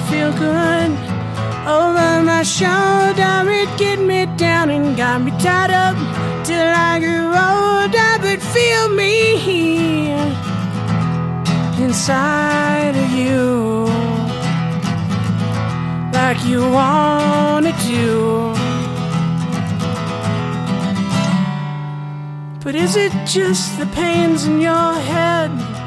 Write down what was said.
feel good. Over my shoulder, it get me down and got me tied up till I grew older. But feel me here inside of you, like you wanted to. But is it just the pains in your head?